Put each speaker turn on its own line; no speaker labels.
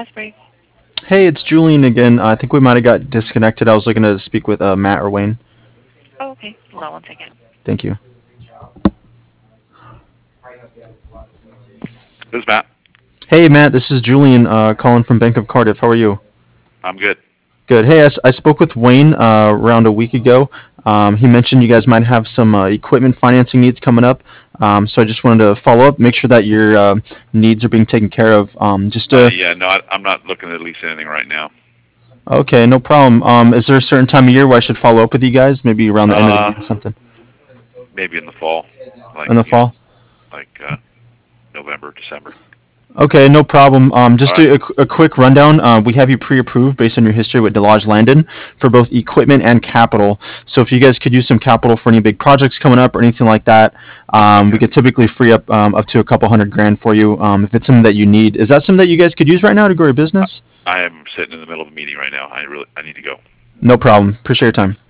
Asbury.
Hey, it's Julian again. I think we might have got disconnected. I was looking to speak with Matt or Wayne.
Oh, okay. Hold on one second.
Thank you.
This is Matt.
Hey, Matt, this is Julian calling from Bank of Cardiff. How are you?
I'm good.
Good. Hey, I spoke with Wayne around a week ago. He mentioned you guys might have some equipment financing needs coming up. So I just wanted to follow up, make sure that your needs are being taken care of. Just to
Yeah, no, I'm not looking to lease anything right now.
Okay, no problem. Is there a certain time of year where I should follow up with you guys? Maybe around the end of the year or
Uh,
something
Maybe in the fall,
in the fall.
like November, December.
Okay, no problem.
All
Just
right.
a quick rundown. We have you pre-approved based on your history with Delage Landon for both equipment and capital. So if you guys could use some capital for any big projects coming up or anything like that, we
Okay.
could typically free up to a couple hundred grand for you if it's something that you need. Is that something that you guys could use right now to grow your
I,
business?
I am sitting in the middle of a meeting right now. I need to go.
No problem. Appreciate your time.